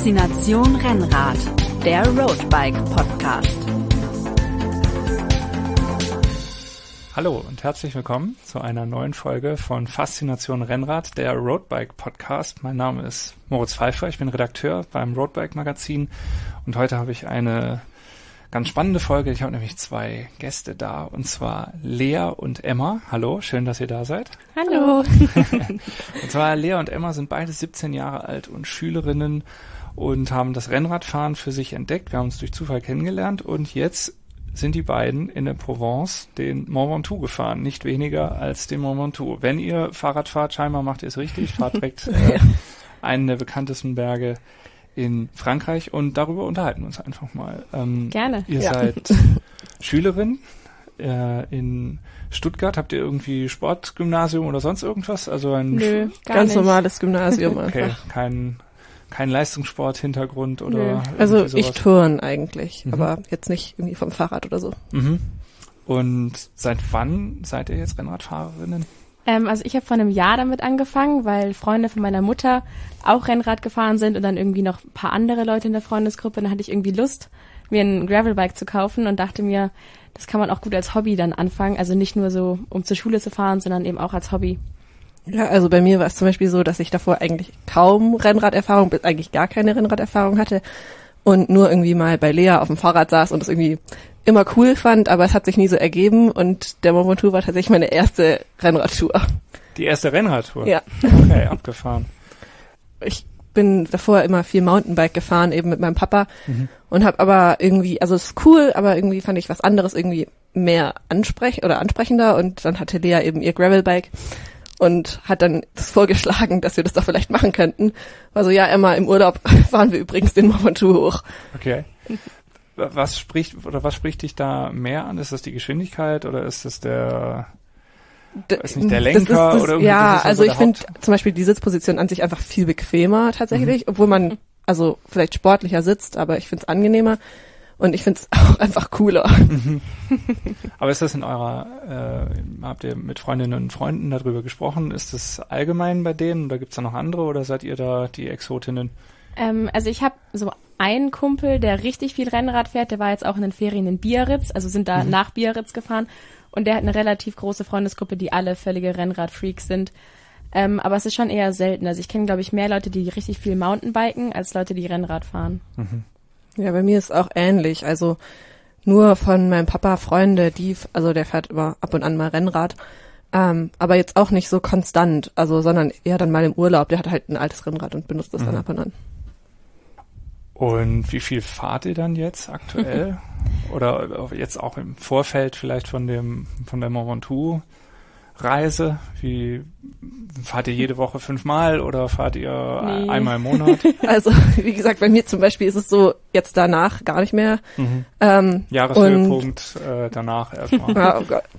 Faszination Rennrad, der Roadbike Podcast. Hallo und herzlich willkommen zu einer neuen Folge von Faszination Rennrad, der Roadbike Podcast. Mein Name ist Moritz Pfeiffer, ich bin Redakteur beim Roadbike Magazin und heute habe ich eine ganz spannende Folge. Ich habe nämlich zwei Gäste da, und zwar Lea und Emma. Hallo, schön, dass ihr da seid. Hallo. Und zwar Lea und Emma sind beide 17 Jahre alt und Schülerinnen und haben das Rennradfahren für sich entdeckt. Wir haben uns durch Zufall kennengelernt und jetzt sind die beiden in der Provence den Mont Ventoux gefahren. Nicht weniger als den Mont Ventoux. Wenn ihr Fahrrad fahrt, scheinbar macht ihr es richtig, fahrt direkt einen der bekanntesten Berge in Frankreich, und darüber unterhalten wir uns einfach mal. Gerne. Ihr seid Schülerin in Stuttgart. Habt ihr irgendwie Sportgymnasium oder sonst irgendwas? Also Nö, ganz normales Gymnasium okay, einfach. Kein Leistungssport-Hintergrund oder Also sowas. ich turn eigentlich, aber jetzt nicht irgendwie vom Fahrrad oder so. Mhm. Und seit wann seid ihr jetzt Rennradfahrerinnen? Also ich habe vor einem Jahr damit angefangen, weil Freunde von meiner Mutter auch Rennrad gefahren sind und dann irgendwie noch ein paar andere Leute in der Freundesgruppe. Dann hatte ich irgendwie Lust, mir ein Gravelbike zu kaufen und dachte mir, das kann man auch gut als Hobby dann anfangen. Also nicht nur so, um zur Schule zu fahren, sondern eben auch als Hobby. Ja, also bei mir war es zum Beispiel so, dass ich davor eigentlich kaum Rennraderfahrung, bis eigentlich gar keine Rennraderfahrung hatte und nur irgendwie mal bei Lea auf dem Fahrrad saß und es irgendwie immer cool fand, aber es hat sich nie so ergeben, und der Mont Ventoux war tatsächlich meine erste Rennradtour. Die erste Rennradtour? Ja. Okay, abgefahren. Ich bin davor immer viel Mountainbike gefahren, eben mit meinem Papa, und habe aber irgendwie, also es ist cool, aber irgendwie fand ich was anderes irgendwie mehr ansprechender, und dann hatte Lea eben ihr Gravelbike und hat dann das vorgeschlagen, dass wir das doch vielleicht machen könnten. Also ja, Emma, im Urlaub fahren wir übrigens den Mont Ventoux hoch. Okay. Was spricht dich da mehr an? Ist das die Geschwindigkeit oder ist das der Lenker oder irgendwie? Ja, das also ich finde Haupt- zum Beispiel die Sitzposition an sich einfach viel bequemer tatsächlich, obwohl man also vielleicht sportlicher sitzt, aber ich finde es angenehmer und ich finde es auch einfach cooler. Aber ist das habt ihr mit Freundinnen und Freunden darüber gesprochen? Ist das allgemein bei denen oder gibt's da noch andere oder seid ihr da die Exotinnen? Also ich habe so einen Kumpel, der richtig viel Rennrad fährt, der war jetzt auch in den Ferien in Biarritz, also sind da nach Biarritz gefahren, und der hat eine relativ große Freundesgruppe, die alle völlige Rennradfreaks sind. Aber es ist schon eher selten. Also ich kenne, glaube ich, mehr Leute, die richtig viel Mountainbiken, als Leute, die Rennrad fahren. Ja, bei mir ist auch ähnlich. Also nur von meinem Papa Freunde, also der fährt immer ab und an mal Rennrad, aber jetzt auch nicht so konstant, also sondern eher dann mal im Urlaub. Der hat halt ein altes Rennrad und benutzt das dann ab und an. Und wie viel fahrt ihr dann jetzt aktuell? Oder jetzt auch im Vorfeld vielleicht von der Mont Ventoux Reise? Wie fahrt ihr jede Woche 5-mal oder fahrt ihr einmal im Monat? Also wie gesagt, bei mir zum Beispiel ist es so, jetzt danach gar nicht mehr. Jahreshöhepunkt danach erstmal. Ja, oh Gott.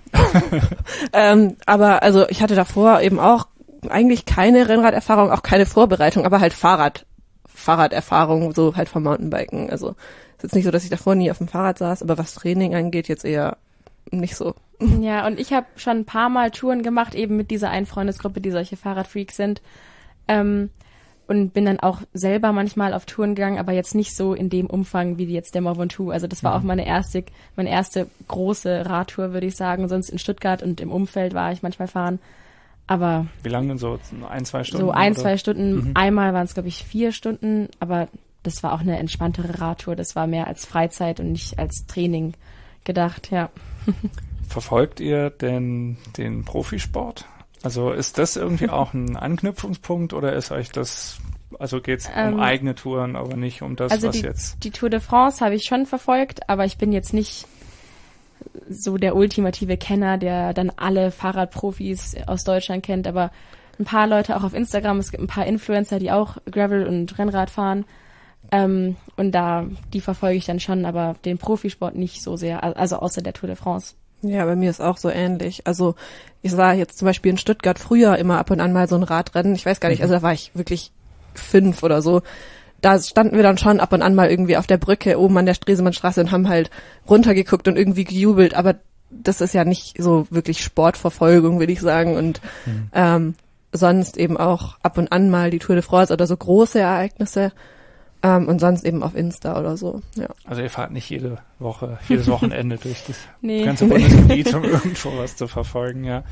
Aber also ich hatte davor eben auch eigentlich keine Rennraderfahrung, auch keine Vorbereitung, aber halt Fahrraderfahrung, so halt vom Mountainbiken. Also es ist jetzt nicht so, dass ich davor nie auf dem Fahrrad saß, aber was Training angeht, jetzt eher nicht so. Ja, und ich habe schon ein paar Mal Touren gemacht, eben mit dieser einen Freundesgruppe, die solche Fahrradfreaks sind. Und bin dann auch selber manchmal auf Touren gegangen, aber jetzt nicht so in dem Umfang wie jetzt der Mont Ventoux. Also das war auch meine erste große Radtour, würde ich sagen. Sonst in Stuttgart und im Umfeld war ich manchmal fahren. Aber wie lange denn so? 1-2 Stunden? So 1-2 oder? Stunden. Einmal waren es, glaube ich, 4 Stunden, aber das war auch eine entspanntere Radtour. Das war mehr als Freizeit und nicht als Training gedacht, ja. Verfolgt ihr denn den Profisport? Also ist das irgendwie auch ein Anknüpfungspunkt oder ist euch das, also geht's um eigene Touren, aber nicht um das, also was jetzt... Die Tour de France habe ich schon verfolgt, aber ich bin jetzt nicht so der ultimative Kenner, der dann alle Fahrradprofis aus Deutschland kennt, aber ein paar Leute auch auf Instagram, es gibt ein paar Influencer, die auch Gravel und Rennrad fahren, und die verfolge ich dann schon, aber den Profisport nicht so sehr, also außer der Tour de France. Ja, bei mir ist auch so ähnlich. Also ich sah jetzt zum Beispiel in Stuttgart früher immer ab und an mal so ein Radrennen. Ich weiß gar nicht, also da war ich wirklich 5 oder so. Da standen wir dann schon ab und an mal irgendwie auf der Brücke oben an der Stresemannstraße und haben halt runtergeguckt und irgendwie gejubelt. Aber das ist ja nicht so wirklich Sportverfolgung, würde ich sagen. Und sonst eben auch ab und an mal die Tour de France oder so große Ereignisse. Und sonst eben auf Insta oder so, ja. Also ihr fahrt nicht jedes Wochenende durch das Nee. ganze Bundesgebiet, um irgendwo was zu verfolgen, ja.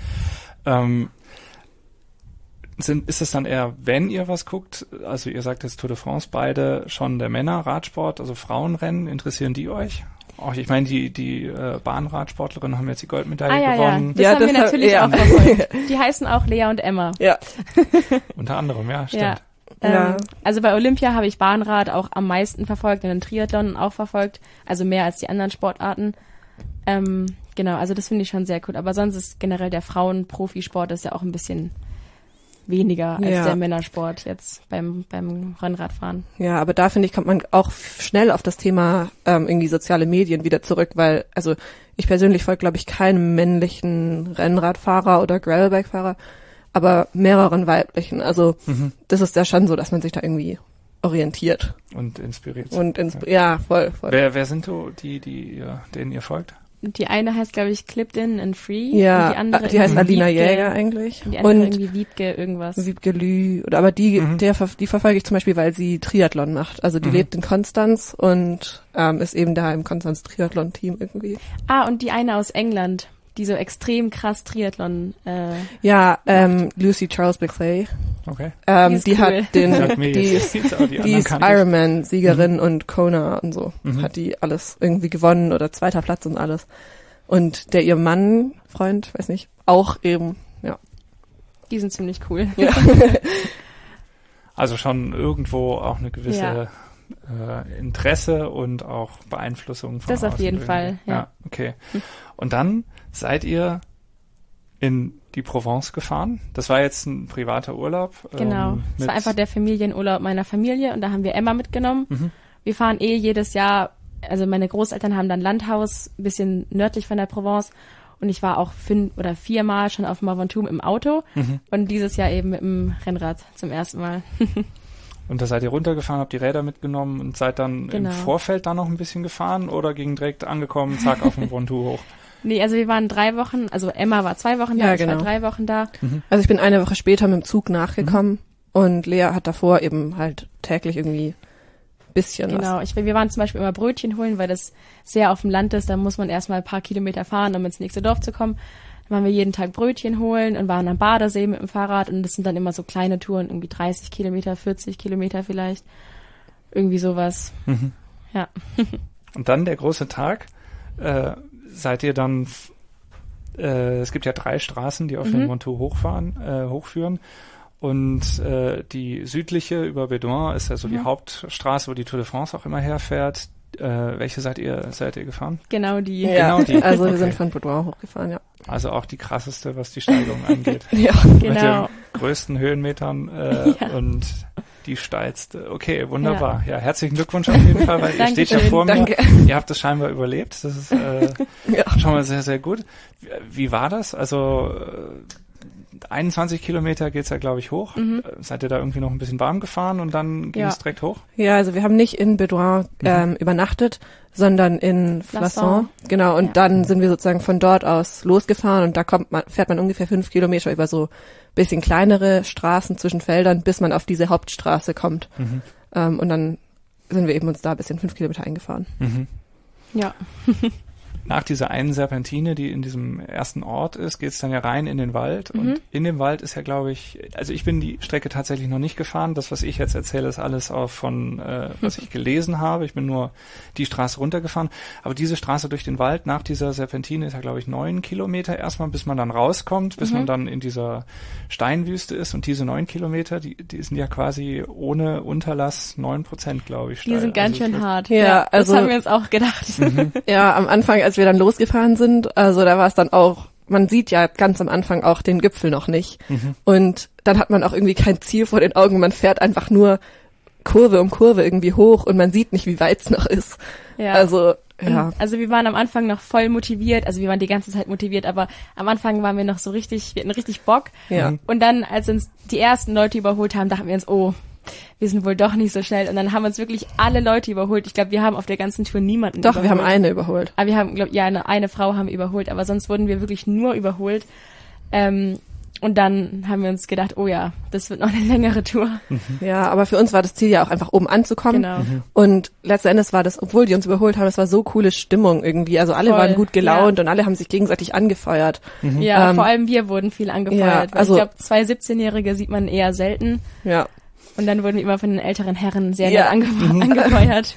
Ist es dann eher, wenn ihr was guckt, also ihr sagt jetzt Tour de France, beide schon der Männer-Radsport, also Frauenrennen, interessieren die euch? Auch, ich meine, die Bahnradsportlerinnen haben jetzt die Goldmedaille gewonnen. Das haben wir natürlich auch verfolgt. Die heißen auch Lea und Emma. Ja. Unter anderem, ja, stimmt. Ja. Ja. Also bei Olympia habe ich Bahnrad auch am meisten verfolgt und den Triathlon auch verfolgt, also mehr als die anderen Sportarten. Genau, also das finde ich schon sehr cool. Aber sonst ist generell der Frauen-Profisport ist ja auch ein bisschen weniger als der Männersport jetzt beim Rennradfahren. Ja, aber da finde ich, kommt man auch schnell auf das Thema irgendwie soziale Medien wieder zurück, weil, also ich persönlich folge, glaube ich, keinem männlichen Rennradfahrer oder Gravelbike-Fahrer, aber mehreren weiblichen. Also das ist ja schon so, dass man sich da irgendwie orientiert. Und inspiriert. Ja, voll. Wer sind so denen ihr folgt? Die eine heißt, glaube ich, Clipped In and Free. Ja, und die andere die heißt Alina Wiebke, Jäger eigentlich. Und die andere Und irgendwie Wiebke irgendwas. Wiebke Lü, aber die verfolge ich zum Beispiel, weil sie Triathlon macht. Also die lebt in Konstanz und ist eben da im Konstanz Triathlon-Team irgendwie. Und die eine aus England, die so extrem krass Triathlon Lucy Charles McClay. Okay. Die cool. hat die ist Ironman Ironman-Siegerin und Kona und so. Hat die alles irgendwie gewonnen oder 2. Platz und alles. Und ihr Mann, Freund, weiß nicht, auch eben, ja. Die sind ziemlich cool. Ja. Also schon irgendwo auch eine gewisse Interesse und auch Beeinflussung von Das auf außen jeden irgendwie. Fall, ja. Okay. Und dann seid ihr in die Provence gefahren. Das war jetzt ein privater Urlaub. Genau. Es war einfach der Familienurlaub meiner Familie und da haben wir Emma mitgenommen. Wir fahren jedes Jahr, also meine Großeltern haben dann Landhaus, ein bisschen nördlich von der Provence und ich war auch 5 oder 4 Mal schon auf Mont Ventoux im Auto und dieses Jahr eben mit dem Rennrad zum ersten Mal. Und da seid ihr runtergefahren, habt die Räder mitgenommen und seid dann im Vorfeld da noch ein bisschen gefahren oder ging direkt angekommen, zack, auf dem Ventoux hoch? Nee, also wir waren 3 Wochen, also Emma war 2 Wochen da, Ja, ich war 3 Wochen da. Also ich bin eine Woche später mit dem Zug nachgekommen und Lea hat davor eben halt täglich irgendwie ein bisschen was. Genau, wir waren zum Beispiel immer Brötchen holen, weil das sehr auf dem Land ist, da muss man erstmal ein paar Kilometer fahren, um ins nächste Dorf zu kommen. Dann waren wir jeden Tag Brötchen holen und waren am Badesee mit dem Fahrrad und das sind dann immer so kleine Touren, irgendwie 30 Kilometer, 40 Kilometer vielleicht. Irgendwie sowas. Ja. Und dann der große Tag, seid ihr dann, es gibt ja 3 Straßen, die auf den Ventoux hochführen. Und die südliche über Bédoin ist ja so die Hauptstraße, wo die Tour de France auch immer herfährt. Welche seid ihr gefahren? Genau die. Ja, genau die. Also wir Okay. sind von Bédoin hochgefahren, ja. Also auch die krasseste, was die Steigung angeht. Ja. Mit Genau. den größten Höhenmetern und die steilste. Okay, wunderbar. Ja, herzlichen Glückwunsch auf jeden Fall, weil ihr steht ja vor mir. Danke. Ihr habt es scheinbar überlebt. Das ist schon mal sehr, sehr gut. Wie war das? Also 21 Kilometer geht's ja, glaube ich, hoch. Seid ihr da irgendwie noch ein bisschen warm gefahren und dann ging es direkt hoch? Ja, also wir haben nicht in Bédoin übernachtet, sondern in Flasson. Genau, und dann sind wir sozusagen von dort aus losgefahren und da fährt man ungefähr 5 Kilometer über so bisschen kleinere Straßen zwischen Feldern, bis man auf diese Hauptstraße kommt. Und dann sind wir eben uns da ein bisschen 5 Kilometer eingefahren. Ja. Nach dieser einen Serpentine, die in diesem ersten Ort ist, geht's dann ja rein in den Wald. Und in dem Wald ist ja, glaube ich, also ich bin die Strecke tatsächlich noch nicht gefahren. Das, was ich jetzt erzähle, ist alles auch von, was ich gelesen habe. Ich bin nur die Straße runtergefahren. Aber diese Straße durch den Wald nach dieser Serpentine ist ja, glaube ich, 9 Kilometer erstmal, bis man dann rauskommt, bis man dann in dieser Steinwüste ist. Und diese 9 Kilometer, die sind ja quasi ohne Unterlass 9%, glaube ich, steil. Die sind ganz Also schön hart. Ja, also das haben wir uns auch gedacht. Ja, am Anfang, als wir dann losgefahren sind, also da war es dann auch, man sieht ja ganz am Anfang auch den Gipfel noch nicht. Und dann hat man auch irgendwie kein Ziel vor den Augen, man fährt einfach nur Kurve um Kurve irgendwie hoch und man sieht nicht, wie weit es noch ist. Ja. Also, ja. Also wir waren am Anfang noch voll motiviert, also wir waren die ganze Zeit motiviert, aber am Anfang waren wir noch so richtig, wir hatten richtig Bock. Ja. Und dann, als uns die ersten Leute überholt haben, dachten wir uns, oh, wir sind wohl doch nicht so schnell. Und dann haben uns wirklich alle Leute überholt. Ich glaube, wir haben auf der ganzen Tour niemanden Doch, überholt. wir haben eine überholt. Aber wir haben, glaube ich, eine Frau haben wir überholt, aber sonst wurden wir wirklich nur überholt. Und Und dann haben wir uns gedacht, oh ja, das wird noch eine längere Tour. Ja, aber für uns war das Ziel ja auch einfach oben anzukommen. Genau. Und letzten Endes war das, obwohl die uns überholt haben, es war so coole Stimmung irgendwie. Also alle Voll, waren gut gelaunt und alle haben sich gegenseitig angefeuert. Ja, vor allem wir wurden viel angefeuert. ja, weil also- ich glaube, 2 17-Jährige sieht man eher selten. Ja. Und dann wurden wir immer von den älteren Herren sehr Ja. nett angefeuert.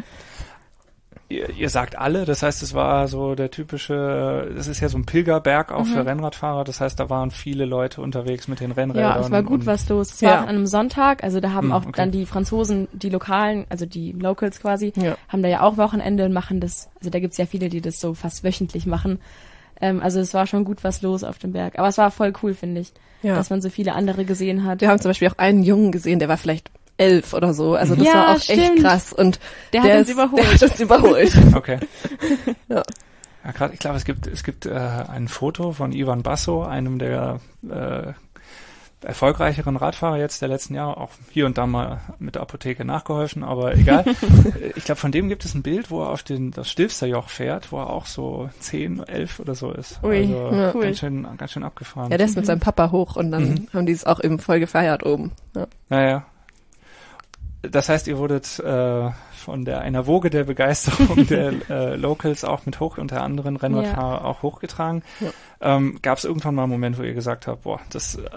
Ihr sagt alle, das heißt, es war so der typische, das ist ja so ein Pilgerberg auch für Rennradfahrer, das heißt, da waren viele Leute unterwegs mit den Rennrädern. Ja, es war gut und- was los. Es Ja. war an einem Sonntag, also da haben auch okay. dann die Franzosen, die Lokalen, also die Locals quasi, Ja. haben da ja auch Wochenende und machen das, also da gibt's ja viele, die das so fast wöchentlich machen. Also es war schon gut was los auf dem Berg. Aber es war voll cool, finde ich, Ja. dass man so viele andere gesehen hat. Wir haben zum Beispiel auch einen Jungen gesehen, der war vielleicht 11 oder so. Also das Ja, war auch echt stimmt. krass. Und Der hat uns überholt. Der hat uns überholt. Okay. Ja. Ja, grad, ich glaube, es gibt ein Foto von Ivan Basso, einem der erfolgreicheren Radfahrer jetzt der letzten Jahre, auch hier und da mal mit der Apotheke nachgeholfen, aber egal. Ich glaube, von dem gibt es ein Bild, wo er auf das Stilfsterjoch fährt, wo er auch so 10, 11 oder so ist. Ui, also ja. Cool. ganz schön abgefahren. Ja, der ist mit seinem Papa hoch und dann haben die es auch eben voll gefeiert oben. Ja. Naja. Das heißt, ihr wurdet von einer Woge der Begeisterung der Locals auch mit hoch, unter anderen Rennradfahrer auch hochgetragen. Ja. Gab es irgendwann mal einen Moment, wo ihr gesagt habt, boah,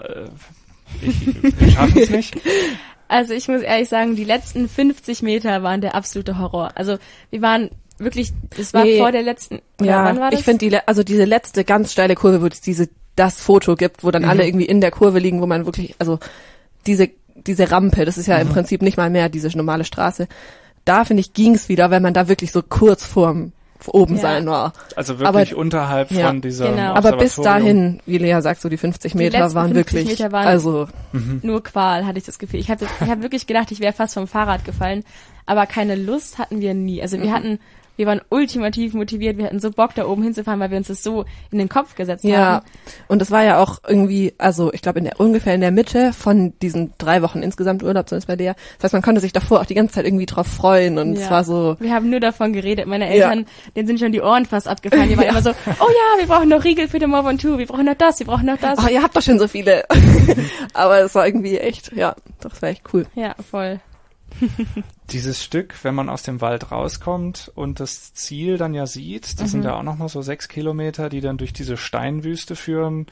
wir schaffen es nicht? Also ich muss ehrlich sagen, die letzten 50 Meter waren der absolute Horror. Also wir waren wirklich, es war Nee. vor der letzten, oder Ja, wann war das? ich finde diese letzte ganz steile Kurve, wo es das Foto gibt, wo dann alle irgendwie in der Kurve liegen, wo man wirklich, also diese Rampe, das ist ja im Prinzip nicht mal mehr diese normale Straße. Da finde ich ging's wieder, weil man da wirklich so kurz vorm oben Ja. sein war. Also wirklich Aber- unterhalb ja, von dieser genau. Aber bis Observatorium. dahin, wie Lea sagt, so die 50 Meter letzten waren 50 wirklich, Meter waren- also Nur Qual, hatte ich das Gefühl. Ich hab wirklich gedacht, ich wäre fast vom Fahrrad gefallen, aber keine Lust hatten wir nie. Also wir waren ultimativ motiviert, wir hatten so Bock, da oben hinzufahren, weil wir uns das so in den Kopf gesetzt ja. haben. Und es war ja auch irgendwie, also ich glaube ungefähr in der Mitte von diesen 3 Wochen insgesamt Urlaub, zumindest bei der. Das heißt, man konnte sich davor auch die ganze Zeit irgendwie drauf freuen und es war so, Wir haben nur davon geredet. Meine Eltern, denen sind schon die Ohren fast abgefallen. Die waren immer so, oh ja, wir brauchen noch Riegel für den Move on 2, wir brauchen noch das, wir brauchen noch das. ach, ihr habt doch schon so viele. Aber es war irgendwie echt, ja, das war echt cool. Ja, voll. Dieses Stück, wenn man aus dem Wald rauskommt und das Ziel dann ja sieht, das sind ja auch nochmal so 6 Kilometer, die dann durch diese Steinwüste führen.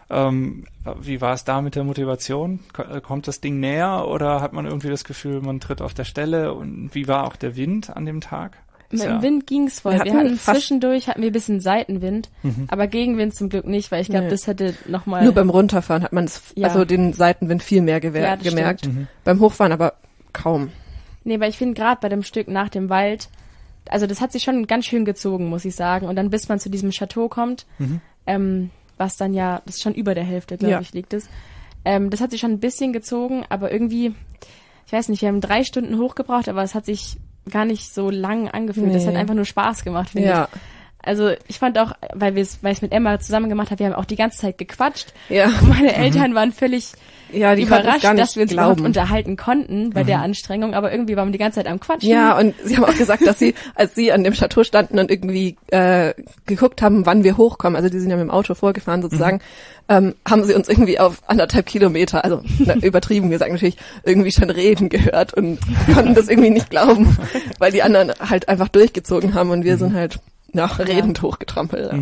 Wie war es da mit der Motivation? Kommt das Ding näher oder hat man irgendwie das Gefühl, man tritt auf der Stelle? Und wie war auch der Wind an dem Tag? Mit dem Wind ging's voll. Wir Wir hatten hatten fast- zwischendurch ein bisschen Seitenwind, aber Gegenwind zum Glück nicht, weil ich glaube, Nee. das hätte nochmal... Nur beim Runterfahren hat man Ja. also den Seitenwind viel mehr Ja, das gemerkt. Beim Hochfahren aber kaum. Nee, weil ich finde gerade bei dem Stück nach dem Wald, also das hat sich schon ganz schön gezogen, muss ich sagen. Und dann bis man zu diesem Chateau kommt, was dann ja, das ist schon über der Hälfte, glaube Ja. ich, liegt es. Das hat sich schon ein bisschen gezogen, aber irgendwie, ich weiß nicht, wir haben 3 Stunden hochgebraucht, aber es hat sich gar nicht so lang angefühlt. Es Nee. hat einfach nur Spaß gemacht, finde Ja. ich. Also ich fand auch, weil ich es mit Emma zusammen gemacht habe, wir haben auch die ganze Zeit gequatscht. Ja. Und meine Eltern waren völlig Ja, die konnten es überrascht, gar nicht dass wir uns überhaupt glauben. unterhalten konnten bei der Anstrengung, aber irgendwie waren wir die ganze Zeit am Quatschen. Ja, und sie haben auch gesagt, dass sie, als sie an dem Chateau standen und irgendwie geguckt haben, wann wir hochkommen, also die sind ja mit dem Auto vorgefahren sozusagen, haben sie uns irgendwie auf 1,5 Kilometer, also übertrieben gesagt natürlich, irgendwie schon reden gehört und konnten das irgendwie nicht glauben, weil die anderen halt einfach durchgezogen haben und wir sind halt redend hochgetrampelt.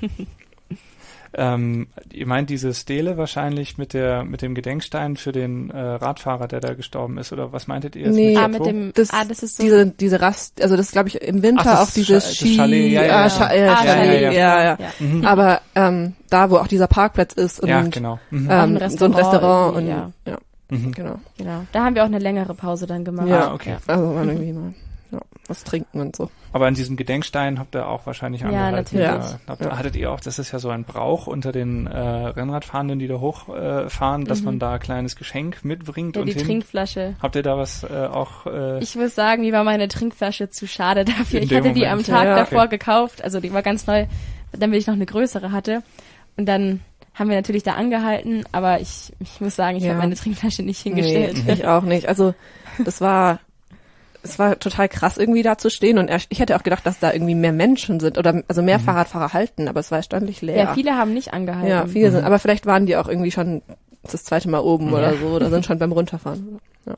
Ihr meint diese Stele wahrscheinlich mit dem Gedenkstein für den Radfahrer, der da gestorben ist, oder was meintet ihr jetzt Nee, mit mit Chateau? dem, Das, das ist so. diese Rast, also das glaube ich im Winter Ach, das auch dieses das Ski, Chalet, ja. Chalet, ja. Aber da, wo auch dieser Parkplatz ist und Ja, genau. Auch ein so ein Restaurant und irgendwie, genau. Genau. Da haben wir auch eine längere Pause dann gemacht. Ja, okay. Also man irgendwie mal was trinken und so. Aber an diesem Gedenkstein habt ihr auch wahrscheinlich angehalten. natürlich. Hattet ihr auch, das ist ja so ein Brauch unter den Rennradfahrenden, die da hochfahren, dass man da ein kleines Geschenk mitbringt Ja, und die Trinkflasche. Habt ihr da was auch Ich muss sagen, mir war meine Trinkflasche zu schade dafür. In Ich dem hatte die am Moment, Tag ja. davor Okay. gekauft, also die war ganz neu, damit ich noch eine größere hatte. Und dann haben wir natürlich da angehalten, aber ich muss sagen, ich Ja. habe meine Trinkflasche nicht hingestellt. Nee, ich auch nicht. Also das war es war total krass irgendwie da zu stehen und ich hätte auch gedacht, dass da irgendwie mehr Menschen sind oder also mehr Fahrradfahrer halten, aber es war erstaunlich leer. Ja, viele haben nicht angehalten. Ja, viele sind, aber vielleicht waren die auch irgendwie schon das zweite Mal oben oder so oder sind schon beim Runterfahren. Ja.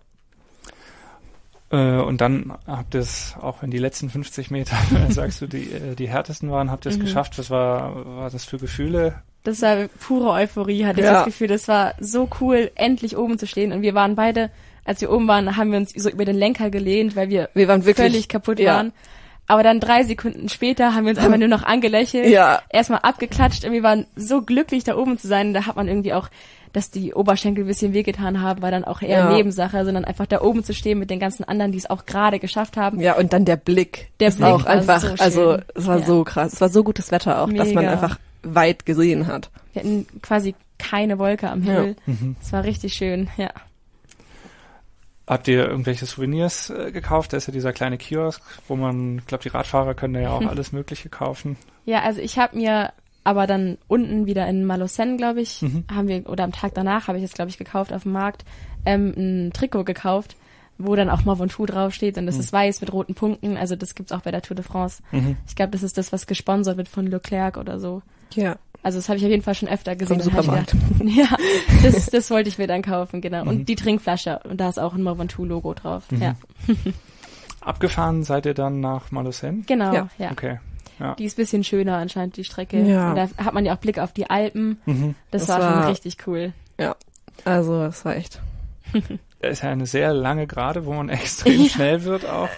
Und dann habt ihr es, auch wenn die letzten 50 Meter, sagst du, die härtesten waren, habt ihr es geschafft. Was war das für Gefühle? Das war pure Euphorie, hatte ich das Gefühl. Das war so cool, endlich oben zu stehen. Und wir waren beide, als wir oben waren, haben wir uns so über den Lenker gelehnt, weil wir waren wirklich völlig kaputt waren. Aber dann 3 Sekunden später haben wir uns einfach nur noch angelächelt, erstmal abgeklatscht und wir waren so glücklich, da oben zu sein. Da hat man irgendwie auch, dass die Oberschenkel ein bisschen wehgetan haben, war dann auch eher Nebensache, sondern einfach da oben zu stehen mit den ganzen anderen, die es auch gerade geschafft haben. Ja, und dann der Blick. Der ist Blick auch war einfach, so schön. also es war so krass. Es war so gutes Wetter auch, dass man Mega. einfach weit gesehen hat. Wir hatten quasi keine Wolke am Himmel. Es war richtig schön, ja. Habt ihr irgendwelche Souvenirs gekauft? Da ist ja dieser kleine Kiosk, wo man, ich glaube, die Radfahrer können da ja auch alles Mögliche kaufen. Ja, also ich habe mir aber dann unten wieder in Malocène, glaube ich, oder am Tag danach habe ich es, glaube ich, gekauft auf dem Markt, ein Trikot gekauft, wo dann auch Mont Ventoux draufsteht und das ist weiß mit roten Punkten. Also das gibt's auch bei der Tour de France. Ich glaube, das ist das, was gesponsert wird von Leclerc oder so. Ja. Also das habe ich auf jeden Fall schon öfter gesehen. Vom Supermarkt. Ja, das wollte ich mir dann kaufen, genau. Und die Trinkflasche, und da ist auch ein Mont Ventoux-Logo drauf. Ja. Abgefahren seid ihr dann nach Malocène? Genau, Ja. ja. Okay. Ja. Die ist ein bisschen schöner anscheinend, die Strecke. Ja. Und da hat man ja auch Blick auf die Alpen. Das war schon richtig cool. Ja, also es war echt. Da ist ja eine sehr lange Gerade, wo man extrem schnell wird auch.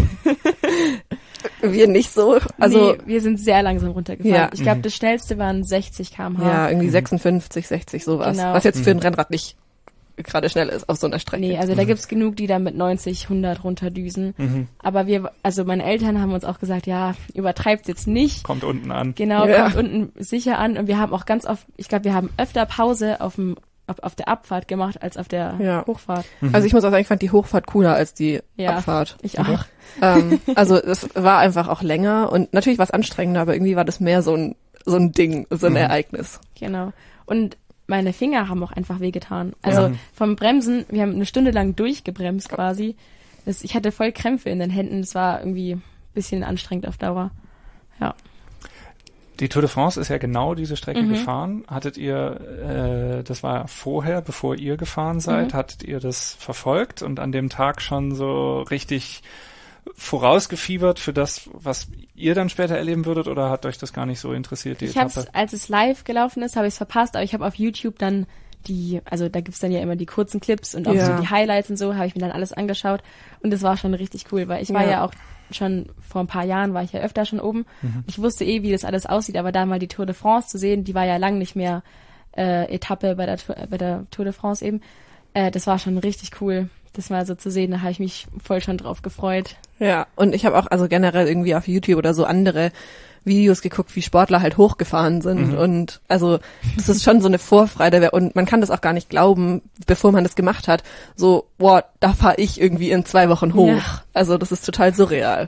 Wir nicht so, also Nee, wir sind sehr langsam runtergefahren. Ja. Ich glaube, das schnellste waren 60 km/h. ja, irgendwie 56, 60 sowas. Genau. Was jetzt für ein Rennrad nicht gerade schnell ist auf so einer Strecke. Nee, also da gibt's genug, die da mit 90, 100 runterdüsen. Aber also meine Eltern haben uns auch gesagt, ja, übertreibt's jetzt nicht. Kommt unten an. Genau, Ja. kommt unten sicher an. Und wir haben auch ganz oft, ich glaube, wir haben öfter Pause auf der Abfahrt gemacht als auf der Hochfahrt. Also ich muss auch sagen, ich fand die Hochfahrt cooler als die Ja, Abfahrt. ich auch. Also es war einfach auch länger und natürlich war es anstrengender, aber irgendwie war das mehr so ein Ding, so ein Ereignis. Genau. Und meine Finger haben auch einfach wehgetan. Also vom Bremsen, wir haben eine Stunde lang durchgebremst quasi. Ich hatte voll Krämpfe in den Händen. Das war irgendwie ein bisschen anstrengend auf Dauer. Ja. Die Tour de France ist ja genau diese Strecke gefahren. Hattet ihr, das war vorher, bevor ihr gefahren seid, hattet ihr das verfolgt und an dem Tag schon so richtig vorausgefiebert für das, was ihr dann später erleben würdet, oder hat euch das gar nicht so interessiert, die Ich habe Etappe? es, als es live gelaufen ist, habe ich es verpasst, aber ich habe auf YouTube dann also da gibt's dann ja immer die kurzen Clips und auch so die Highlights und so, habe ich mir dann alles angeschaut und das war schon richtig cool, weil ich war ja auch schon vor ein paar Jahren, war ich ja öfter schon oben. Ich wusste wie das alles aussieht, aber da mal die Tour de France zu sehen, die war ja lang nicht mehr Etappe bei der Tour de France eben, das war schon richtig cool, das mal so zu sehen, da habe ich mich voll schon drauf gefreut. Ja, und ich habe auch also generell irgendwie auf YouTube oder so andere Videos geguckt, wie Sportler halt hochgefahren sind und also das ist schon so eine Vorfreude und man kann das auch gar nicht glauben, bevor man das gemacht hat, so, boah, da fahre ich irgendwie in 2 Wochen hoch. Ja. Also das ist total surreal.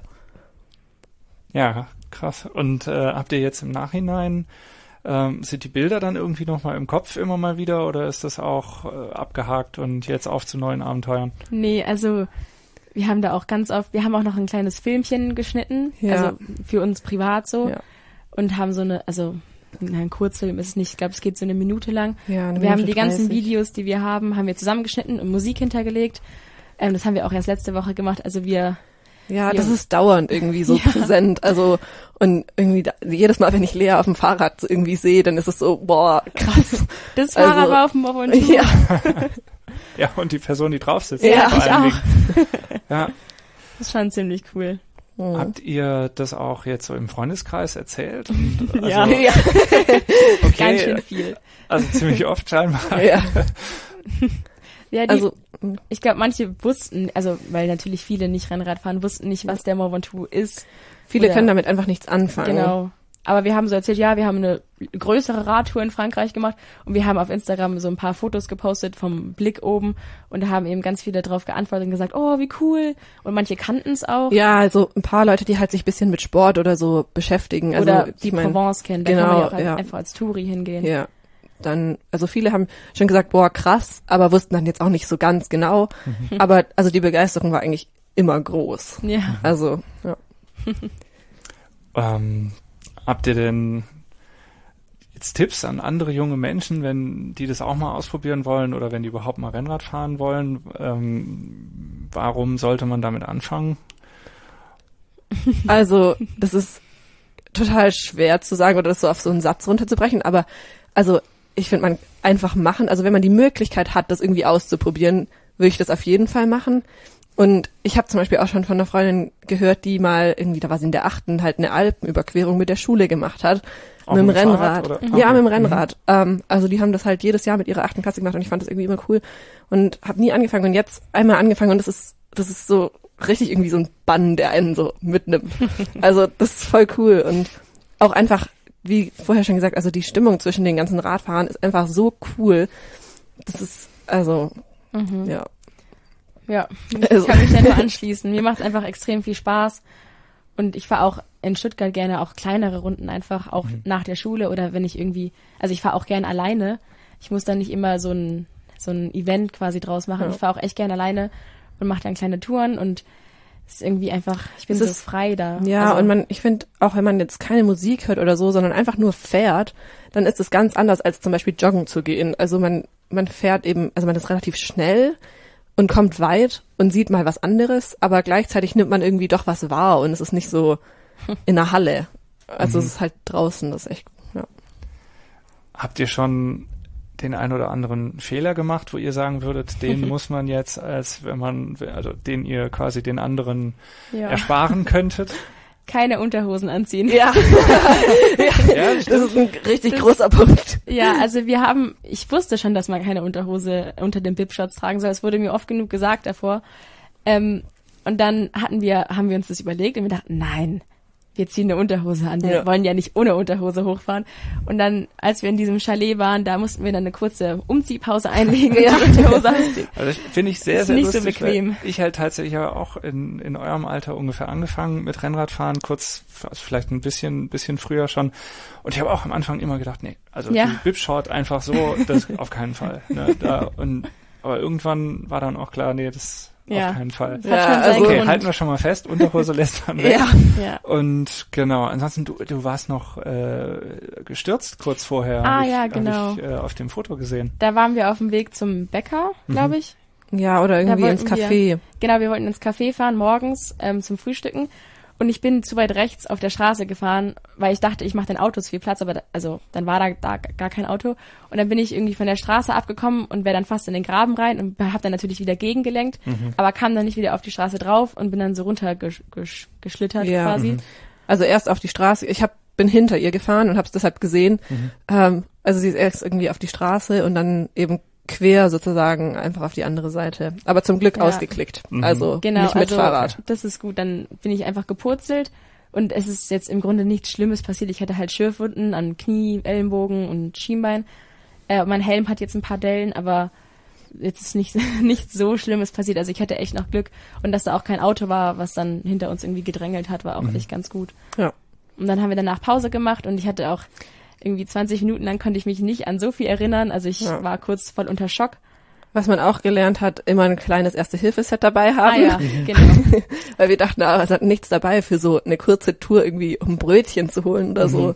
Ja, krass. Und habt ihr jetzt im Nachhinein, sind die Bilder dann irgendwie nochmal im Kopf immer mal wieder oder ist das auch abgehakt und jetzt auf zu neuen Abenteuern? Nee, also wir haben da auch ganz oft, wir haben auch noch ein kleines Filmchen geschnitten, also für uns privat so und haben so ein Kurzfilm ist es nicht, ich glaube, es geht so 1 Minute lang. Ja, wir haben die ganzen Videos, die wir haben wir zusammengeschnitten und Musik hintergelegt. Das haben wir auch erst letzte Woche gemacht, also das ist dauernd irgendwie so präsent, also und irgendwie jedes Mal, wenn ich Lea auf dem Fahrrad so irgendwie sehe, dann ist es so, boah, krass. Das Fahrrad war auf dem Mont Ventoux. Ja. Ja, und die Person, die drauf sitzt. Ja, vor ich allen auch. Dingen. Ja. Das ist schon ziemlich cool. Habt ihr das auch jetzt so im Freundeskreis erzählt? Und, also, Ja. Okay, Ganz schön viel. Also ziemlich oft scheinbar. Ja. Ja, Also ich glaube, manche wussten, also weil natürlich viele nicht Rennrad fahren, wussten nicht, was der Mont Ventoux ist. viele Oder- können damit einfach nichts anfangen. Genau. Aber wir haben so erzählt, wir haben eine größere Radtour in Frankreich gemacht und wir haben auf Instagram so ein paar Fotos gepostet vom Blick oben und da haben eben ganz viele drauf geantwortet und gesagt, oh, wie cool. Und manche kannten es auch. Ja, also ein paar Leute, die halt sich ein bisschen mit Sport oder so beschäftigen. Also, Oder die ich mein, Provence kennen. Da genau, kann man ja auch ja. einfach als Touri hingehen. Ja, dann, also viele haben schon gesagt, boah, krass, aber wussten dann jetzt auch nicht so ganz genau. Aber also die Begeisterung war eigentlich immer groß. Ja. Also, ja. Habt ihr denn jetzt Tipps an andere junge Menschen, wenn die das auch mal ausprobieren wollen oder wenn die überhaupt mal Rennrad fahren wollen? Warum sollte man damit anfangen? Also, das ist total schwer zu sagen oder das so auf so einen Satz runterzubrechen, aber also ich finde, man einfach machen, also wenn man die Möglichkeit hat, das irgendwie auszuprobieren, würde ich das auf jeden Fall machen. Und ich habe zum Beispiel auch schon von einer Freundin gehört, die mal irgendwie, da war sie in der 8. halt eine Alpenüberquerung mit der Schule gemacht hat. Auch mit dem mit dem Rennrad. Fahrrad, oder? Ja, Okay. mit dem Rennrad. Also die haben das halt jedes Jahr mit ihrer 8. Klasse gemacht und ich fand das irgendwie immer cool und habe nie angefangen und jetzt einmal angefangen und das ist so richtig irgendwie so ein Bann, der einen so mitnimmt. Also das ist voll cool und auch einfach, wie vorher schon gesagt, also die Stimmung zwischen den ganzen Radfahrern ist einfach so cool. Das ist, also, ja. Ja, ich Also. kann mich da nur anschließen. Mir macht es einfach extrem viel Spaß. Und ich fahre auch in Stuttgart gerne auch kleinere Runden einfach, auch nach der Schule oder wenn ich irgendwie, also ich fahre auch gerne alleine. Ich muss dann nicht immer so ein Event quasi draus machen. Ja. Ich fahre auch echt gerne alleine und mache dann kleine Touren und es ist irgendwie einfach, ich bin so frei da. Ja, also, und ich finde, auch wenn man jetzt keine Musik hört oder so, sondern einfach nur fährt, dann ist es ganz anders, als zum Beispiel joggen zu gehen. Also man fährt eben, also man ist relativ schnell und kommt weit und sieht mal was anderes, aber gleichzeitig nimmt man irgendwie doch was wahr und es ist nicht so in der Halle. Also es ist halt draußen, das ist echt, ja. Habt ihr schon den ein oder anderen Fehler gemacht, wo ihr sagen würdet, den muss man jetzt, als wenn man, also den ihr quasi den anderen ersparen könntet? keine Unterhosen anziehen. Ja, Ja, das ist ein richtig großer Punkt. Ja, also ich wusste schon, dass man keine Unterhose unter den Bib-Shorts tragen soll. Es wurde mir oft genug gesagt davor. Und dann haben wir uns das überlegt und wir dachten, nein, wir ziehen eine Unterhose an. Wir wollen ja nicht ohne Unterhose hochfahren. Und dann, als wir in diesem Chalet waren, da mussten wir dann eine kurze Umziehpause einlegen und die Unterhose ausziehen. Also das finde ich sehr, Ist sehr nicht lustig. so bequem. Weil ich halt tatsächlich ja auch in eurem Alter ungefähr angefangen mit Rennradfahren, kurz, also vielleicht ein bisschen früher schon. Und ich habe auch am Anfang immer gedacht, nee, also die Bib-Short einfach so, das auf keinen Fall. Ne, aber irgendwann war dann auch klar, nee, das auf keinen Fall. Das hat schon seinen Okay, Grund. halten wir schon mal fest, Unterhose lässt man weg. Ja. Und genau, ansonsten du warst noch gestürzt kurz vorher. Genau. Hab ich auf dem Foto gesehen. Da waren wir auf dem Weg zum Bäcker, glaube ich. Ja, oder irgendwie ins Café. Wir wollten ins Café fahren morgens zum Frühstücken und ich bin zu weit rechts auf der Straße gefahren, weil ich dachte, ich mache den Autos viel Platz, aber dann war da gar kein Auto und dann bin ich irgendwie von der Straße abgekommen und wäre dann fast in den Graben rein und habe dann natürlich wieder gegengelenkt, aber kam dann nicht wieder auf die Straße drauf und bin dann so runter geschlittert quasi. Also erst auf die Straße, bin hinter ihr gefahren und habe es deshalb gesehen. Also sie ist erst irgendwie auf die Straße und dann eben quer sozusagen einfach auf die andere Seite. Aber zum Glück ausgeklickt. Also nicht mit Fahrrad. Das ist gut. Dann bin ich einfach gepurzelt und es ist jetzt im Grunde nichts Schlimmes passiert. Ich hatte halt Schürfwunden an Knie, Ellenbogen und Schienbein. Mein Helm hat jetzt ein paar Dellen, aber jetzt ist nichts so Schlimmes passiert. Also ich hatte echt noch Glück. Und dass da auch kein Auto war, was dann hinter uns irgendwie gedrängelt hat, war auch echt ganz gut. Ja. Und dann haben wir danach Pause gemacht und ich hatte auch irgendwie 20 Minuten lang konnte ich mich nicht an so viel erinnern. Also ich war kurz voll unter Schock. Was man auch gelernt hat, immer ein kleines Erste-Hilfe-Set dabei haben. Ah ja, genau. Weil wir dachten, es hat nichts dabei für so eine kurze Tour irgendwie, um Brötchen zu holen oder so.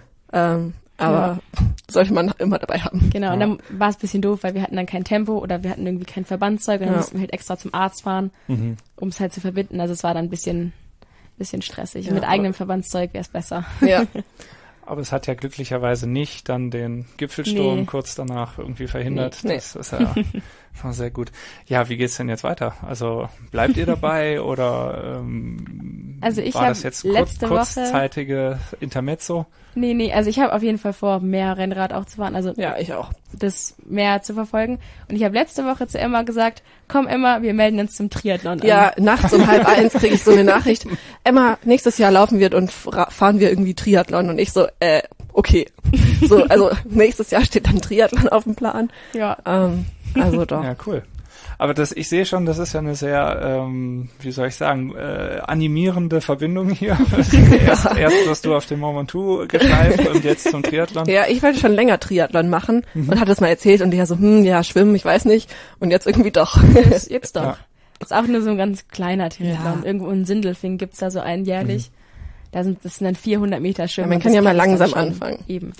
Aber sollte man immer dabei haben. Genau, und dann war es ein bisschen doof, weil wir hatten dann kein Tempo oder wir hatten irgendwie kein Verbandszeug und dann mussten wir halt extra zum Arzt fahren, um es halt zu verbinden. Also es war dann ein bisschen stressig. Ja, mit eigenem Verbandszeug wäre es besser. Ja. Aber es hat ja glücklicherweise nicht dann den Gipfelsturm kurz danach irgendwie verhindert. Nee. Das ist ja schon sehr gut. Ja, wie geht's denn jetzt weiter? Also bleibt ihr dabei oder Also ich war das jetzt kurzzeitige Intermezzo? Nee, also ich habe auf jeden Fall vor, mehr Rennrad auch zu fahren, also Ja, ich auch. das mehr zu verfolgen. Und ich habe letzte Woche zu Emma gesagt, komm Emma, wir melden uns zum Triathlon an. Ja, nachts um 12:30 kriege ich so eine Nachricht. Emma, nächstes Jahr laufen wir und fahren wir irgendwie Triathlon. Und ich so, okay. So, also nächstes Jahr steht dann Triathlon auf dem Plan. Ja. Also doch. Ja, cool. Aber ich sehe schon, das ist ja eine sehr, wie soll ich sagen, animierende Verbindung hier. Erst wirst du auf dem Mont Ventoux geschleift und jetzt zum Triathlon. Ja, ich wollte schon länger Triathlon machen und hatte es mal erzählt und die ja so, ja, schwimmen, ich weiß nicht. Und jetzt irgendwie doch. Jetzt doch. Ja. Ist auch nur so ein ganz kleiner Triathlon. Ja. Irgendwo in Sindelfingen gibt's da so einen jährlich. Das sind dann 400 Meter Schwimmen. Ja, man kann Das ja mal kennt langsam dann schon. anfangen. Eben.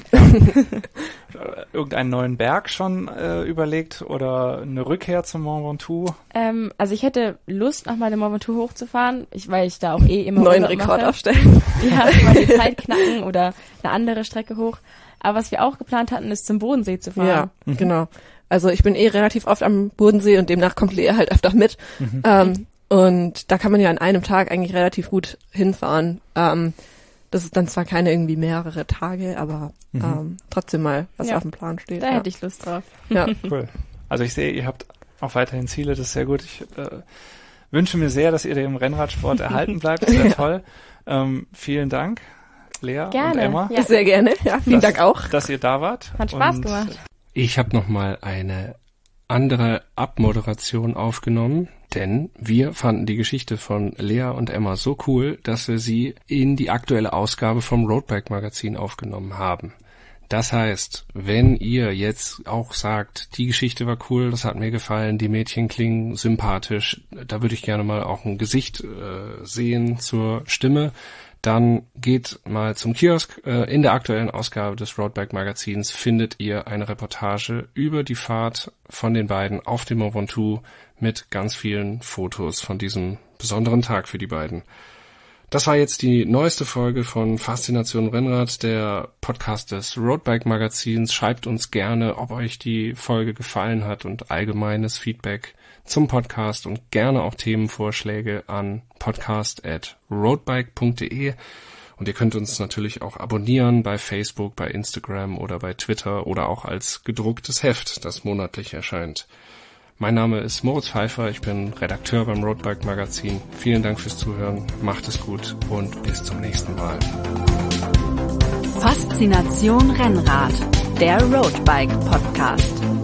Irgendeinen neuen Berg schon überlegt oder eine Rückkehr zum Mont Ventoux? Also ich hätte Lust, nochmal den Mont Ventoux hochzufahren, weil ich da auch immer Neuen Urlaub Rekord mache. aufstellen. Ja, mal die Zeit knacken oder eine andere Strecke hoch. Aber was wir auch geplant hatten, ist zum Bodensee zu fahren. Ja, genau. Also ich bin relativ oft am Bodensee und demnach kommt Lea halt öfter mit. Und da kann man ja an einem Tag eigentlich relativ gut hinfahren. Das ist dann zwar keine irgendwie mehrere Tage, aber trotzdem mal was auf dem Plan steht. Da hätte ich Lust drauf. Ja. Cool. Also ich sehe, ihr habt auch weiterhin Ziele, das ist sehr gut. Ich wünsche mir sehr, dass ihr dem Rennradsport erhalten bleibt. Das wäre toll. Vielen Dank, Lea Gerne, und Emma, ja. Sehr gerne. Ja, vielen Dank auch. dass ihr da wart. Hat Spaß Und gemacht. Ich habe nochmal eine andere Abmoderation aufgenommen, denn wir fanden die Geschichte von Lea und Emma so cool, dass wir sie in die aktuelle Ausgabe vom Roadbike Magazin aufgenommen haben. Das heißt, wenn ihr jetzt auch sagt, die Geschichte war cool, das hat mir gefallen, die Mädchen klingen sympathisch, da würde ich gerne mal auch ein Gesicht sehen zur Stimme, dann geht mal zum Kiosk. In der aktuellen Ausgabe des Roadbike Magazins findet ihr eine Reportage über die Fahrt von den beiden auf dem Mont Ventoux mit ganz vielen Fotos von diesem besonderen Tag für die beiden. Das war jetzt die neueste Folge von Faszination Rennrad, der Podcast des Roadbike Magazins. Schreibt uns gerne, ob euch die Folge gefallen hat und allgemeines Feedback zum Podcast und gerne auch Themenvorschläge an podcast@roadbike.de. Und ihr könnt uns natürlich auch abonnieren bei Facebook, bei Instagram oder bei Twitter oder auch als gedrucktes Heft, das monatlich erscheint. Mein Name ist Moritz Pfeiffer, ich bin Redakteur beim Roadbike Magazin. Vielen Dank fürs Zuhören, macht es gut und bis zum nächsten Mal. Faszination Rennrad, der Roadbike Podcast.